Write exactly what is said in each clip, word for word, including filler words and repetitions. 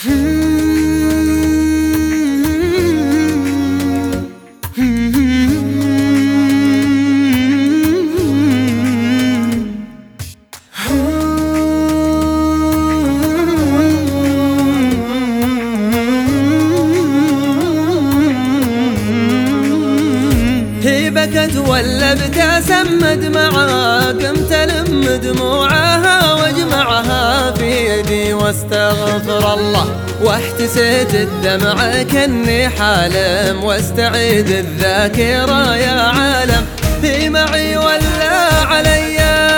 هي بكت ولا ابتسم دمعها، قمت الم دموعها واجمعها في يدي واستغفر الله، واحتسيت الدمع كني حالم واستعيد الذاكرة يا عالم. هي معي ولا علي؟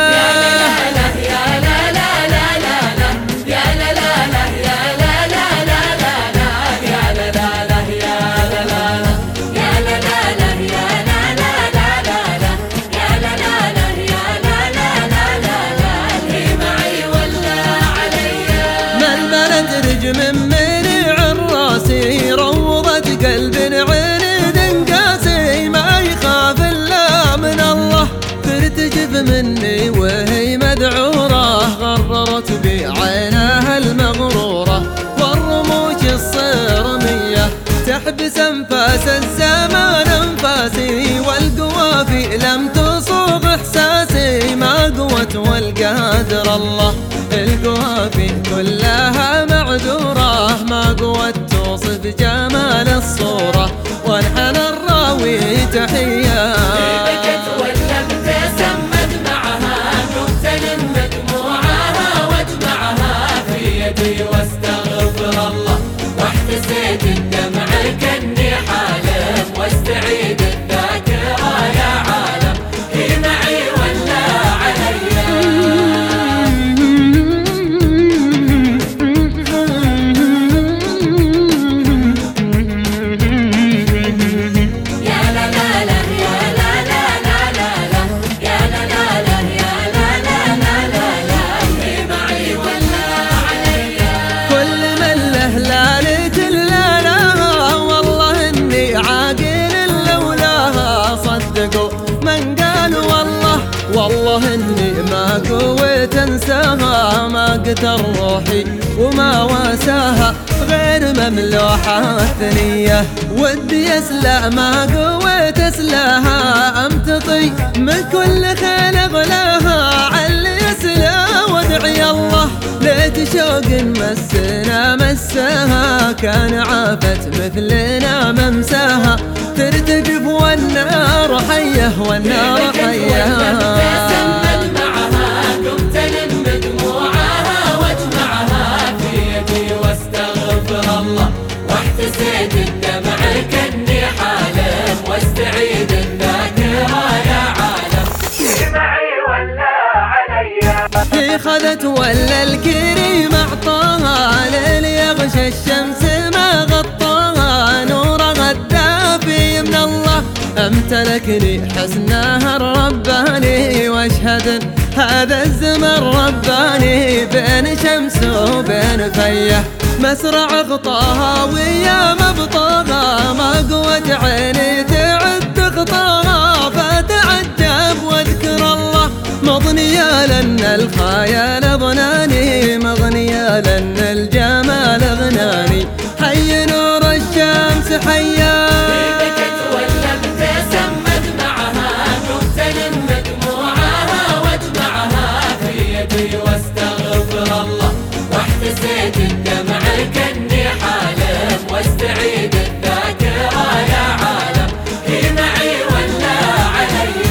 من منع راسي روضت قلب عنيد قاسي، ما يخاف الا من الله ترتجف مني وهي مدعورة، غررت بعينها المغرورة والرموش الصرمية تحبس انفاس الزمان انفاسي، والقوافي لم تصوغ احساسي، ما قوت والقادر الله القوافي كلها معذورة، ما قوت توصف جمال الصورة وانحنى الراوي تحية. بكت ولا ابتسم دمعها، قمت الم دموعها واجمعها في يدي واستغفر الله، واحتسيت الدمع كني حالم واستعيد الذاكرة يا عالم. هي معي ولا علي؟ من قال والله والله اني ما قويت انساها، ما قتل روحي وما واساها غير مملوحة ثنية، ودي اسلى ما قويت اسلاها، امتطي من كل خيل اغلاها، علي يسلى وادعي الله ليت شوق مسنا مساها، كان عافت مثلنا ممساها ترتجف والنار حيه والنار حيه. معها قمت الم دموعها واجمعها في يدي واستغفر الله، واحتسيت الدمع كني حالم واستعيد الذاكرة يا عالم. هي معي ولا علي؟ هي خذت ولا الكريم اعطاها، ليل يغشى الشمس ما غطاها، نورها الدافي من الله امتلكني حسنها الرباني، واشهد هذا الزمن رباني، بين شمس وبين فيه مسرع خطاها ويا مبطاها، ما قوت عيني تعد خطاها، فتعجب واذكر الله مضنيا لأن الخيال اضناني، مغنيا لأن الجمال اغناني، حي نور الشمس حيا. بكت ولا ابتسم دمعها، قمت الم دموعها واجمعها في يدي واستغفر الله، واحتسيت الدمع كني حالم واستعيد الذاكرة يا عالم. هي معي ولا علي؟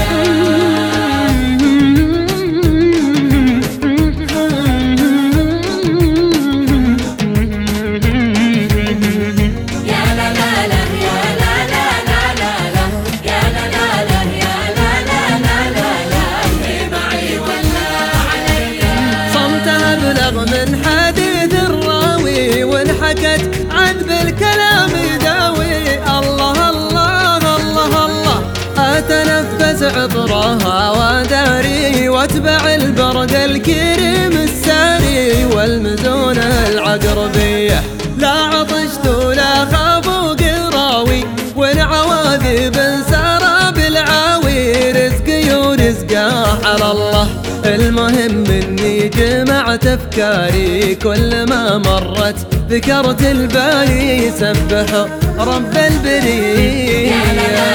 من حديث الراوي وانحكت عذب الكلام يداوي، الله الله الله الله أتنفس عطرها وداري، واتبع البرد الكريم الساري والمزون العقربية، لا عطشت ولا خاف قراوي، والعواقب انسارى بالعاوي، رزقي ورزقه على الله، المهم اني بالي جمعت أفكاري كل ما مرت ذكرت الباري سبحوا رب البرية.